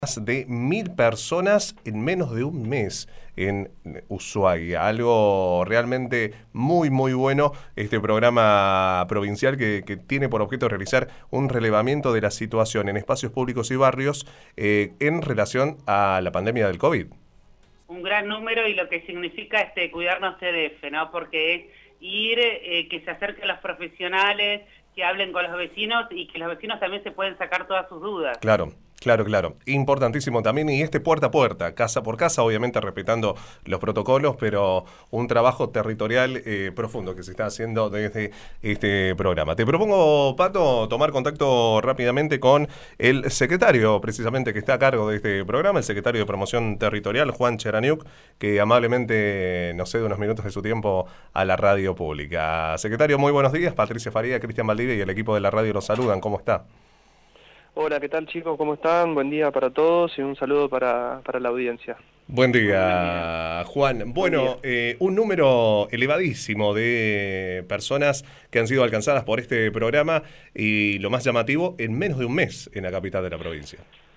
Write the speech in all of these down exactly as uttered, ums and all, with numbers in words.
Más de mil personas en menos de un mes en Ushuaia. Algo realmente muy, muy bueno. Este programa provincial que, que tiene por objeto realizar un relevamiento de la situación en espacios públicos y barrios eh, en relación a la pandemia del COVID. Un gran número y lo que significa este cuidarnos C D F, ¿no? Porque es ir, eh, que se acerquen los profesionales, que hablen con los vecinos y que los vecinos también se pueden sacar todas sus dudas. Claro. Claro, claro. Importantísimo también, y este puerta a puerta, casa por casa, obviamente respetando los protocolos, pero un trabajo territorial eh, profundo que se está haciendo desde este programa. Te propongo, Pato, tomar contacto rápidamente con el secretario, precisamente, que está a cargo de este programa, el secretario de Promoción Territorial, Juan Cheraniuk, que amablemente nos cede unos minutos de su tiempo a la radio pública. Secretario, muy buenos días. Patricia Faría, Cristian Valdivia y el equipo de la radio los saludan. ¿Cómo está? Hola, ¿qué tal, chicos? ¿Cómo están? Buen día para todos y un saludo para, para la audiencia. Buen día, Juan. Bueno, eh, un número elevadísimo de personas que han sido alcanzadas por este programa y lo más llamativo, en menos de un mes en la capital de la provincia.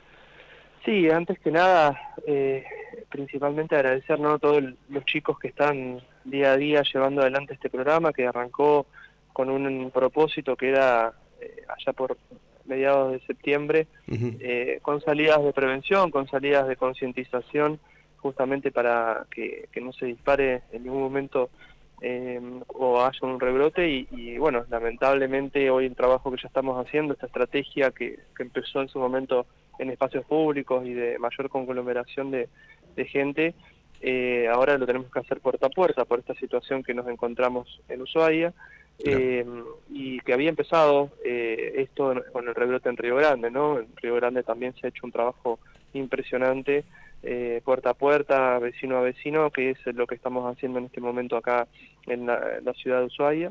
Sí, antes que nada, eh, principalmente agradecer, ¿no?, a todos los chicos que están día a día llevando adelante este programa, que arrancó con un propósito que era eh, allá por mediados de septiembre, uh-huh. eh, con salidas de prevención, con salidas de concientización, justamente para que, que no se dispare en ningún momento eh, o haya un rebrote y, y bueno, lamentablemente hoy el trabajo que ya estamos haciendo, esta estrategia que, que empezó en su momento en espacios públicos y de mayor conglomeración de, de gente, eh, ahora lo tenemos que hacer puerta a puerta por esta situación que nos encontramos en Ushuaia. Eh, y que había empezado eh, esto con el rebrote en Río Grande, ¿no? En Río Grande también se ha hecho un trabajo impresionante, eh, puerta a puerta, vecino a vecino, que es lo que estamos haciendo en este momento acá en la, en la ciudad de Ushuaia.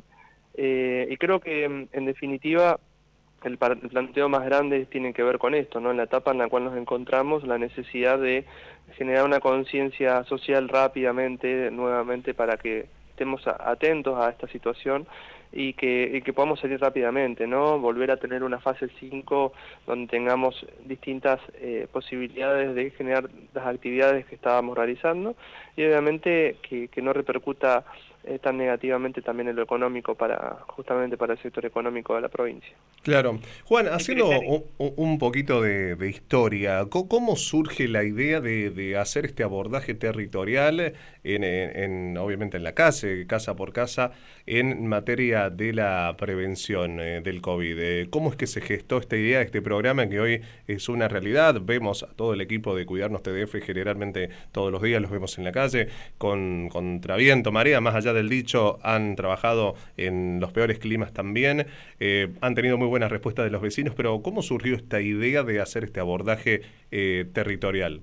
Eh, y creo que, en, en definitiva, el, el planteo más grande tiene que ver con esto, ¿no? En la etapa en la cual nos encontramos, la necesidad de generar una conciencia social rápidamente, nuevamente, para que estemos atentos a esta situación y que, y que podamos salir rápidamente, ¿no? Volver a tener una fase cinco donde tengamos distintas eh, posibilidades de generar las actividades que estábamos realizando y obviamente que, que no repercuta eh, tan negativamente también en lo económico para justamente para el sector económico de la provincia. Claro. Juan, haciendo un, un poquito de, de historia, ¿cómo surge la idea de, de hacer este abordaje territorial en, en, en obviamente en la calle, casa por casa, en materia de la prevención eh, del COVID? Eh, ¿Cómo es que se gestó esta idea, este programa que hoy es una realidad? Vemos a todo el equipo de Cuidarnos T D F generalmente todos los días, los vemos en la calle, con contra viento, marea, más allá del dicho, han trabajado en los peores climas también, eh, han tenido muy buena respuesta de los vecinos, pero ¿cómo surgió esta idea de hacer este abordaje eh, territorial?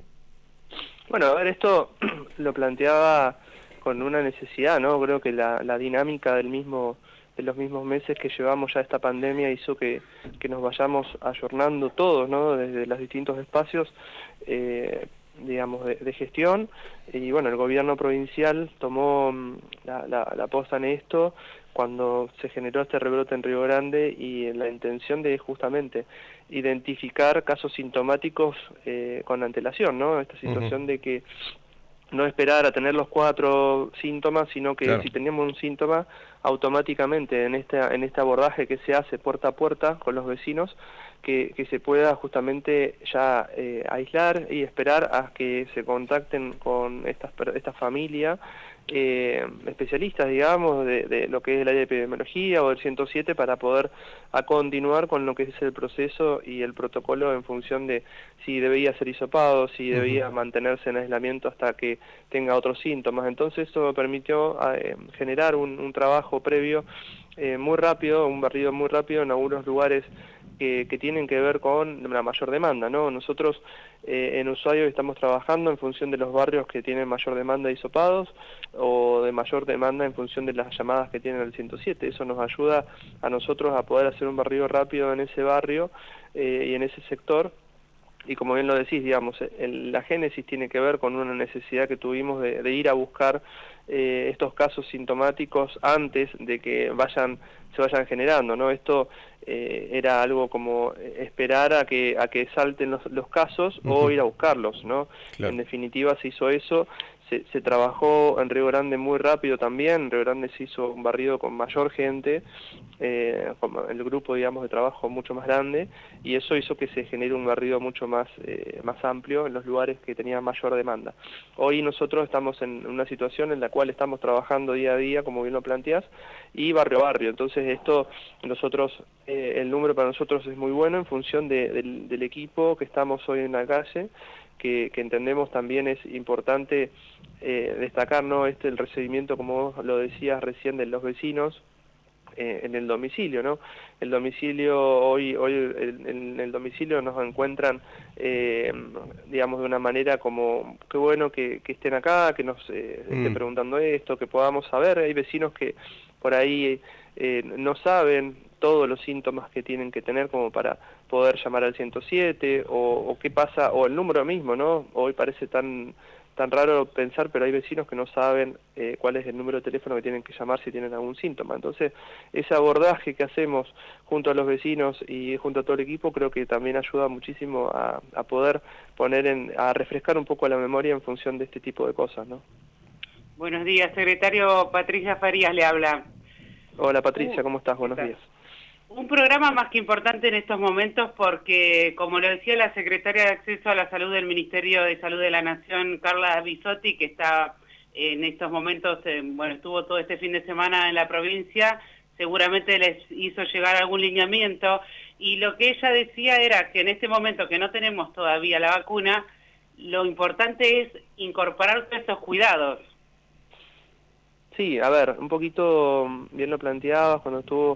Bueno, a ver, esto lo planteaba con una necesidad, ¿no? Creo que la, la dinámica del mismo de los mismos meses que llevamos ya esta pandemia hizo que, que nos vayamos ayornando todos, ¿no? Desde los distintos espacios, eh, digamos, de, de gestión, y bueno, el gobierno provincial tomó la, la, la posta en esto cuando se generó este rebrote en Río Grande y la intención de justamente identificar casos sintomáticos eh, con antelación, ¿no? Esta situación uh-huh. de que no esperar a tener los cuatro síntomas, sino que claro. si tenemos un síntoma, automáticamente en este, en este abordaje que se hace puerta a puerta con los vecinos, que, que se pueda justamente ya eh, aislar y esperar a que se contacten con estas, esta familia, eh, especialistas, digamos, de, de lo que es el área de epidemiología o del ciento siete para poder a continuar con lo que es el proceso y el protocolo en función de si debía ser hisopado, si debía uh-huh. mantenerse en aislamiento hasta que tenga otros síntomas. Entonces eso me permitió eh, generar un, un trabajo previo eh, muy rápido, un barrido muy rápido en algunos lugares que, que tienen que ver con la mayor demanda, ¿no? Nosotros eh, en Ushuaia estamos trabajando en función de los barrios que tienen mayor demanda de hisopados o de mayor demanda en función de las llamadas que tienen el ciento siete. Eso nos ayuda a nosotros a poder hacer un barrido rápido en ese barrio eh, y en ese sector, y como bien lo decís, digamos, el, la génesis tiene que ver con una necesidad que tuvimos de, de ir a buscar eh, estos casos sintomáticos antes de que vayan se vayan generando, ¿no? Esto eh, era algo como esperar a que a que salten los, los casos uh-huh. o ir a buscarlos, ¿no? Claro. En definitiva se hizo eso. Se, se trabajó en Río Grande muy rápido también. En Río Grande se hizo un barrido con mayor gente, eh, con el grupo, digamos, de trabajo mucho más grande, y eso hizo que se genere un barrido mucho más, eh, más amplio en los lugares que tenían mayor demanda. Hoy nosotros estamos en una situación en la cual estamos trabajando día a día, como bien lo planteás, y barrio a barrio. Entonces esto, nosotros, eh, el número para nosotros es muy bueno en función de, del, del equipo que estamos hoy en la calle, Que, que entendemos también es importante eh, destacar, ¿no? Este, el recibimiento, como vos lo decías recién, de los vecinos eh, en el domicilio, ¿no? El domicilio, hoy hoy el, en el domicilio nos encuentran, eh, digamos, de una manera como, qué bueno que, que estén acá, que nos eh, mm. estén preguntando esto, que podamos saber. Hay vecinos que por ahí eh, no saben todos los síntomas que tienen que tener como para poder llamar al ciento siete, o, o qué pasa, o el número mismo, ¿no? Hoy parece tan tan raro pensar, pero hay vecinos que no saben eh, cuál es el número de teléfono que tienen que llamar si tienen algún síntoma. Entonces, ese abordaje que hacemos junto a los vecinos y junto a todo el equipo, creo que también ayuda muchísimo a, a poder poner en, a refrescar un poco la memoria en función de este tipo de cosas, ¿no? Buenos días, secretario. Patricia Farías le habla. Hola Patricia, ¿cómo estás? Buenos días. Un programa más que importante en estos momentos porque, como lo decía la secretaria de Acceso a la Salud del Ministerio de Salud de la Nación, Carla Bisotti, que está en estos momentos, eh, bueno, estuvo todo este fin de semana en la provincia, seguramente les hizo llegar algún lineamiento, y lo que ella decía era que en este momento que no tenemos todavía la vacuna, lo importante es incorporar todos estos cuidados. Sí, a ver, un poquito, bien lo planteabas, cuando estuvo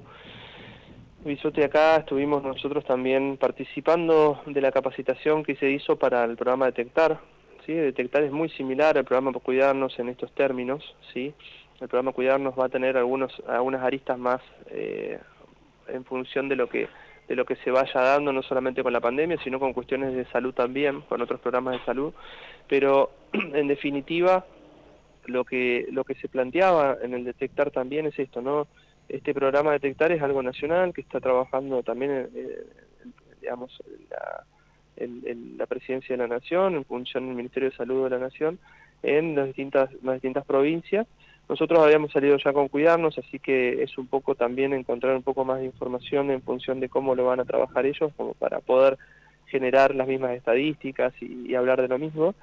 Bisotti acá, estuvimos nosotros también participando de la capacitación que se hizo para el programa Detectar, ¿sí? Detectar es muy similar al programa Cuidarnos en estos términos, ¿sí? El programa Cuidarnos va a tener algunos algunas aristas más eh, en función de lo que de lo que se vaya dando, no solamente con la pandemia, sino con cuestiones de salud también, con otros programas de salud, pero en definitiva lo que lo que se planteaba en el Detectar también es esto, ¿no? Este programa Detectar es algo nacional que está trabajando también, eh, digamos, la, en, en la Presidencia de la Nación, en función del Ministerio de Salud de la Nación, en las distintas, las distintas provincias. Nosotros habíamos salido ya con Cuidarnos, así que es un poco también encontrar un poco más de información en función de cómo lo van a trabajar ellos, como para poder generar las mismas estadísticas y, y hablar de lo mismo.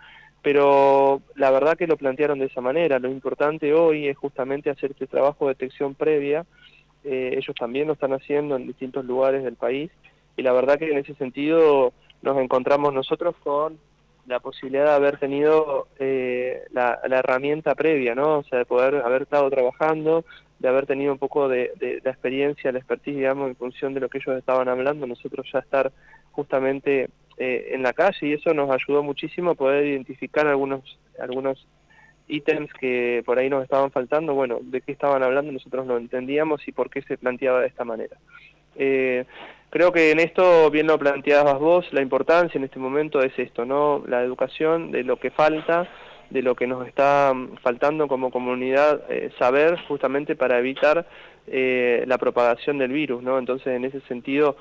Pero la verdad que lo plantearon de esa manera. Lo importante hoy es justamente hacer este trabajo de detección previa. Eh, ellos también lo están haciendo en distintos lugares del país, y la verdad que en ese sentido nos encontramos nosotros con la posibilidad de haber tenido eh, la, la herramienta previa, ¿no? O sea, de poder haber estado trabajando, de haber tenido un poco de, de, de experiencia, la expertise, digamos, en función de lo que ellos estaban hablando, nosotros ya estar justamente eh, en la calle, y eso nos ayudó muchísimo a poder identificar algunos algunos ítems que por ahí nos estaban faltando. Bueno, de qué estaban hablando nosotros no entendíamos y por qué se planteaba de esta manera. Eh, creo que en esto, bien lo planteabas vos, la importancia en este momento es esto, ¿no? La educación de lo que falta, de lo que nos está faltando como comunidad, eh, saber justamente para evitar eh, la propagación del virus, ¿no? Entonces, en ese sentido,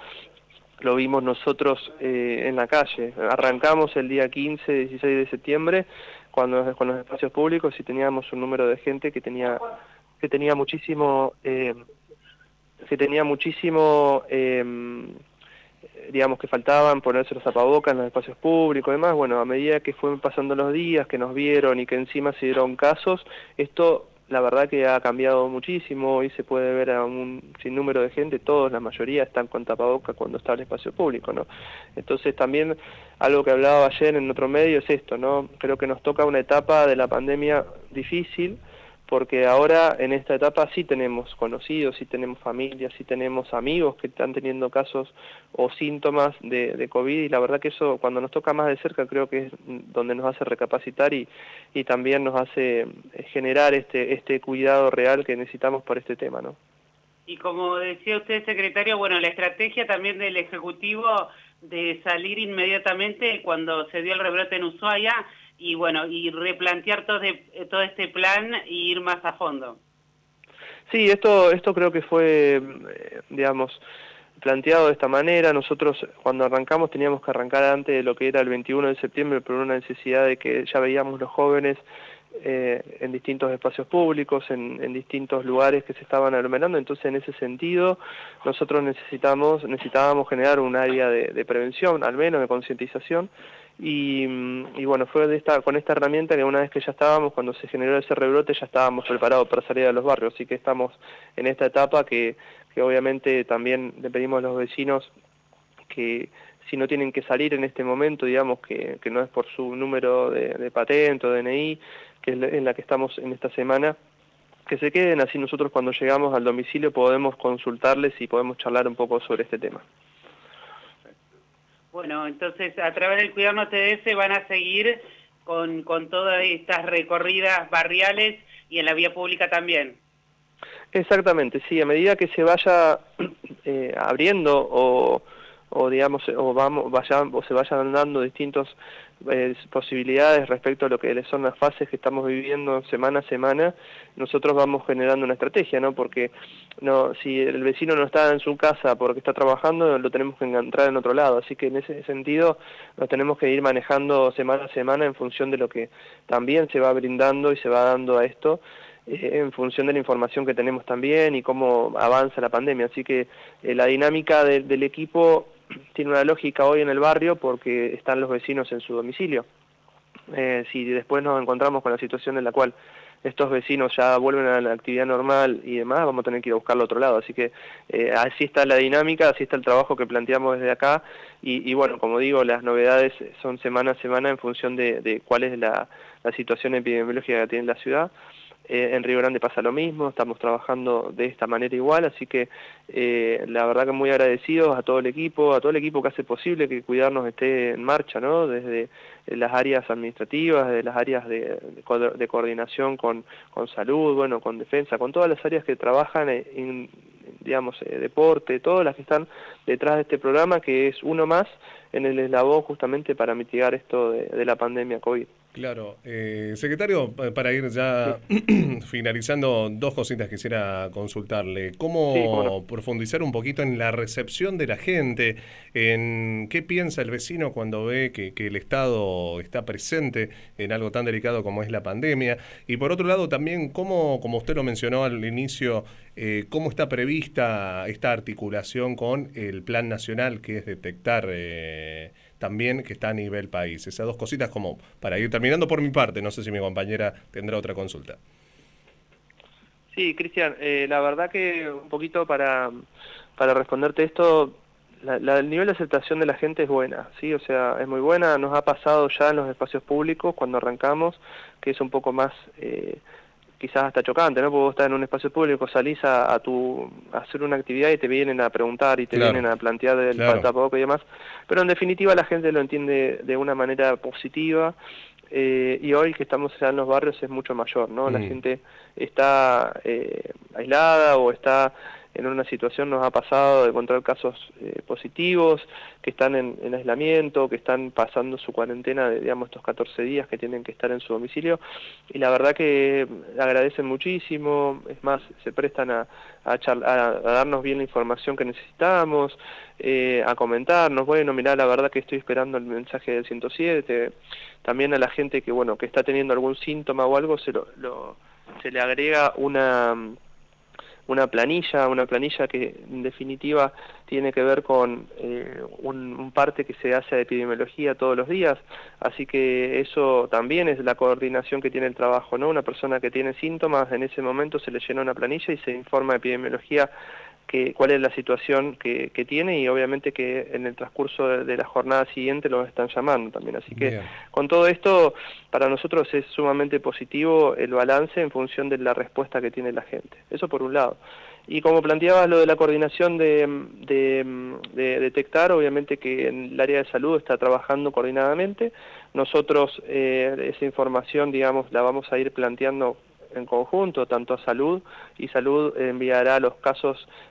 lo vimos nosotros eh, en la calle. Arrancamos el día quince, dieciséis de septiembre, cuando con los espacios públicos, y teníamos un número de gente que tenía que tenía muchísimo eh, que tenía muchísimo eh, digamos que faltaban ponerse los tapabocas en los espacios públicos y demás. Bueno, a medida que fueron pasando los días, que nos vieron y que encima se dieron casos, esto la verdad que ha cambiado muchísimo. Hoy se puede ver a un sinnúmero de gente, todos, la mayoría están con tapabocas cuando está el espacio público, ¿no? Entonces también algo que hablaba ayer en otro medio es esto, ¿no? Creo que nos toca una etapa de la pandemia difícil, porque ahora en esta etapa sí tenemos conocidos, sí tenemos familias, sí tenemos amigos que están teniendo casos o síntomas de, de COVID, y la verdad que eso cuando nos toca más de cerca creo que es donde nos hace recapacitar y, y también nos hace generar este, este cuidado real que necesitamos por este tema, ¿no? Y como decía usted, secretario, bueno, la estrategia también del Ejecutivo de salir inmediatamente cuando se dio el rebrote en Ushuaia y bueno, y replantear todo, de, todo este plan y ir más a fondo. Sí, esto, esto creo que fue, eh, digamos, planteado de esta manera. Nosotros cuando arrancamos teníamos que arrancar antes de lo que era el veintiuno de septiembre por una necesidad de que ya veíamos los jóvenes eh, en distintos espacios públicos, en, en distintos lugares que se estaban aglomerando. Entonces, en ese sentido, nosotros necesitamos necesitábamos generar un área de, de prevención, al menos de concientización. Y, y bueno, fue de esta, con esta herramienta que una vez que ya estábamos, cuando se generó ese rebrote, ya estábamos preparados para salir a los barrios. Así que estamos en esta etapa que, que obviamente también le pedimos a los vecinos que si no tienen que salir en este momento, digamos que, que no es por su número de, de patente o D N I, que es en la que estamos en esta semana, que se queden, así nosotros cuando llegamos al domicilio podemos consultarles y podemos charlar un poco sobre este tema. Bueno, entonces a través del Cuidarnos T D F van a seguir con, con todas estas recorridas barriales y en la vía pública también. Exactamente, sí, a medida que se vaya eh, abriendo o, o digamos o vamos vaya, o se vayan dando distintas eh, posibilidades respecto a lo que son las fases que estamos viviendo semana a semana, nosotros vamos generando una estrategia, ¿no? Porque no, si el vecino no está en su casa porque está trabajando, lo tenemos que encontrar en otro lado, así que en ese sentido nos tenemos que ir manejando semana a semana en función de lo que también se va brindando y se va dando a esto, en función de la información que tenemos también y cómo avanza la pandemia. Así que eh, la dinámica de, del equipo tiene una lógica hoy en el barrio porque están los vecinos en su domicilio. Eh, si después nos encontramos con la situación en la cual estos vecinos ya vuelven a la actividad normal y demás, vamos a tener que ir a buscarlo a otro lado. Así que eh, así está la dinámica, así está el trabajo que planteamos desde acá. Y, y bueno, como digo, las novedades son semana a semana en función de, de cuál es la, la situación epidemiológica que tiene la ciudad. Eh, en Río Grande pasa lo mismo, estamos trabajando de esta manera igual, así que eh, la verdad que muy agradecidos a todo el equipo, a todo el equipo que hace posible que Cuidarnos esté en marcha, ¿no? Desde las áreas administrativas, desde las áreas de, de, de coordinación con, con salud, bueno, con defensa, con todas las áreas que trabajan en, digamos, eh, deporte, todas las que están detrás de este programa, que es uno más en el eslabón justamente para mitigar esto de, de la pandemia COVID. Claro, eh, secretario, para ir ya sí. finalizando, dos cositas quisiera consultarle. ¿Cómo sí, bueno. profundizar un poquito en la recepción de la gente? En qué piensa el vecino cuando ve que, que el Estado está presente en algo tan delicado como es la pandemia? Y por otro lado también, ¿cómo, como usted lo mencionó al inicio, eh, cómo está prevista esta articulación con el Plan Nacional, que es detectar... Eh, también que está a nivel país? Esas dos cositas como para ir terminando por mi parte, no sé si mi compañera tendrá otra consulta. Sí, Cristian, eh, la verdad que un poquito para, para responderte esto, la, la, el nivel de aceptación de la gente es buena, ¿sí? O sea, es muy buena, nos ha pasado ya en los espacios públicos cuando arrancamos, que es un poco más... Eh, quizás hasta chocante, ¿no? Porque vos estás en un espacio público, salís a, a, tu, a hacer una actividad y te vienen a preguntar y te claro. vienen a plantear del claro. tapabocas y demás, pero en definitiva la gente lo entiende de una manera positiva, eh, y hoy que estamos ya en los barrios es mucho mayor, ¿no? Mm. La gente está eh, aislada o está en una situación, nos ha pasado de encontrar casos eh, positivos, que están en, en aislamiento, que están pasando su cuarentena de, digamos, estos catorce días que tienen que estar en su domicilio, y la verdad que agradecen muchísimo, es más, se prestan a, a, a, a darnos bien la información que necesitamos, eh, a comentarnos, bueno, mirá, la verdad que estoy esperando el mensaje del ciento siete, también a la gente que, bueno, que está teniendo algún síntoma o algo, se, lo, lo, se le agrega una... una planilla, una planilla que en definitiva tiene que ver con eh, un, un parte que se hace de epidemiología todos los días, así que eso también es la coordinación que tiene el trabajo, ¿no? Una persona que tiene síntomas, en ese momento se le llena una planilla y se informa de epidemiología que, cuál es la situación que, que tiene, y obviamente que en el transcurso de, de la jornada siguiente los están llamando también. Así que Bien. Con todo esto, para nosotros es sumamente positivo el balance en función de la respuesta que tiene la gente. Eso por un lado. Y como planteabas lo de la coordinación de, de, de detectar, obviamente que en el área de salud está trabajando coordinadamente. Nosotros eh, esa información, digamos, la vamos a ir planteando en conjunto, tanto a salud, y salud enviará los casos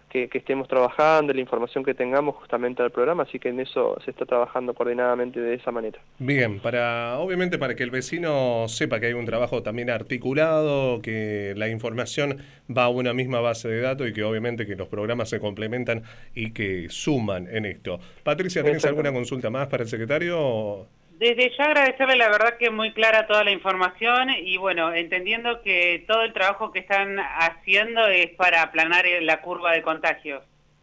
que, que estemos trabajando, la información que tengamos justamente al programa, así que en eso se está trabajando coordinadamente de esa manera. Bien, para obviamente para que el vecino sepa que hay un trabajo también articulado, que la información va a una misma base de datos y que obviamente que los programas se complementan y que suman en esto. Patricia, ¿tenés alguna consulta más para el secretario? Desde ya agradecerle, la verdad que muy clara toda la información y bueno, entendiendo que todo el trabajo que están haciendo es para aplanar la curva de contagios.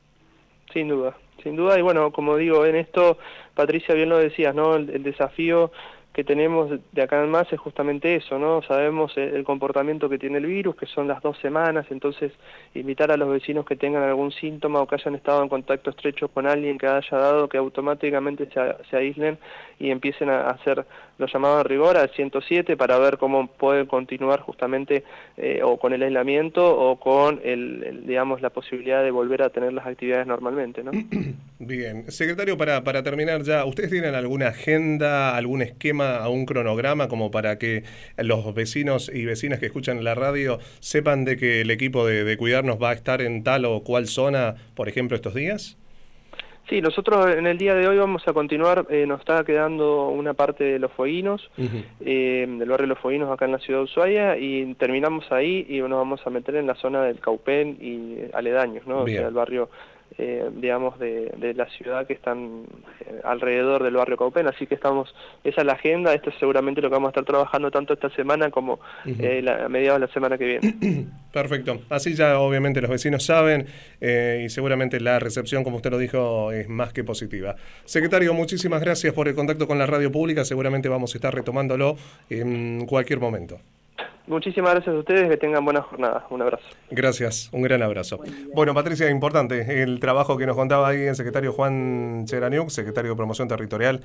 Sin duda, sin duda, y bueno, como digo, en esto, Patricia, bien lo decías, ¿no? El, el desafío que tenemos de acá en más es justamente eso, ¿no? Sabemos el, el comportamiento que tiene el virus, que son las dos semanas, entonces invitar a los vecinos que tengan algún síntoma o que hayan estado en contacto estrecho con alguien que haya dado, que automáticamente se, se aíslen y empiecen a hacer lo llamado en rigor al ciento siete para ver cómo pueden continuar justamente eh, o con el aislamiento o con el, el, digamos, la posibilidad de volver a tener las actividades normalmente, ¿no? Bien, secretario, para, para terminar ya, ¿ustedes tienen alguna agenda, algún esquema, algún cronograma como para que los vecinos y vecinas que escuchan la radio sepan de que el equipo de, de Cuidarnos va a estar en tal o cual zona, por ejemplo, estos días? Sí, nosotros en el día de hoy vamos a continuar, eh, nos está quedando una parte de Los Fueguinos, uh-huh. eh, del barrio Los Fueguinos acá en la ciudad de Ushuaia, y terminamos ahí y nos vamos a meter en la zona del Caupen y aledaños, ¿no? Bien. O sea, el barrio, eh, digamos, de, de la ciudad que están eh, alrededor del barrio Caupen, así que estamos, esa es la agenda, esto es seguramente lo que vamos a estar trabajando tanto esta semana como uh-huh. eh, la, a mediados de la semana que viene. Perfecto, así ya obviamente los vecinos saben eh, y seguramente la recepción, como usted lo dijo, es más que positiva. Secretario, muchísimas gracias por el contacto con la radio pública, seguramente vamos a estar retomándolo en cualquier momento. Muchísimas gracias a ustedes, que tengan buena jornada. Un abrazo. Gracias, un gran abrazo. Bueno, Patricia, importante el trabajo que nos contaba ahí el secretario Juan Cheraniuk, secretario de Promoción Territorial,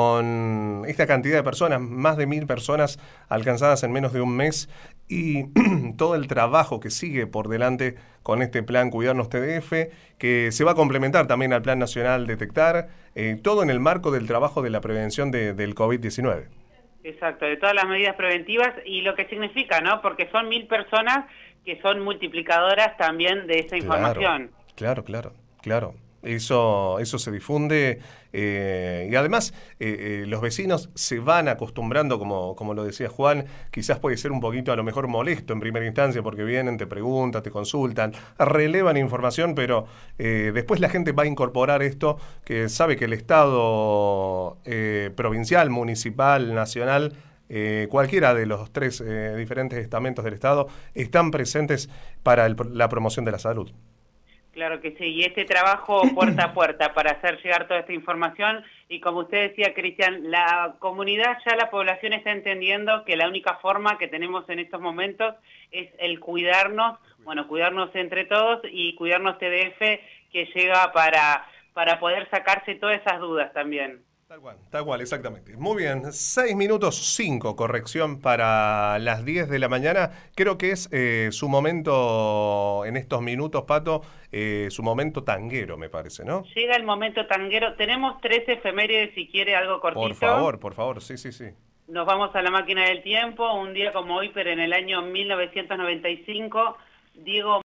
con esta cantidad de personas, más de mil personas alcanzadas en menos de un mes, y todo el trabajo que sigue por delante con este plan Cuidarnos T D F, que se va a complementar también al Plan Nacional Detectar, eh, todo en el marco del trabajo de la prevención de, del COVID diecinueve. Exacto, de todas las medidas preventivas y lo que significa, ¿no? Porque son mil personas que son multiplicadoras también de esa información. Claro, claro, claro. Eso, eso se difunde eh, y además eh, eh, los vecinos se van acostumbrando, como, como lo decía Juan, quizás puede ser un poquito a lo mejor molesto en primera instancia porque vienen, te preguntan, te consultan, relevan información, pero eh, después la gente va a incorporar esto, que sabe que el Estado eh, provincial, municipal, nacional, Eh, cualquiera de los tres eh, diferentes estamentos del Estado están presentes para el, la promoción de la salud. Claro que sí, y este trabajo puerta a puerta para hacer llegar toda esta información, y como usted decía, Cristian, la comunidad, ya la población está entendiendo que la única forma que tenemos en estos momentos es el cuidarnos, bueno, cuidarnos entre todos y cuidarnos T D F, que llega para, para poder sacarse todas esas dudas también. Tal cual, tal cual, exactamente. Muy bien, seis minutos cinco, corrección, para las diez de la mañana. Creo que es eh, su momento, en estos minutos, Pato, eh, su momento tanguero, me parece, ¿no? Llega el momento tanguero. Tenemos tres efemérides, si quiere, algo cortito. Por favor, por favor, sí, sí, sí. Nos vamos a la máquina del tiempo, un día como hoy, pero en el año mil novecientos noventa y cinco, Diego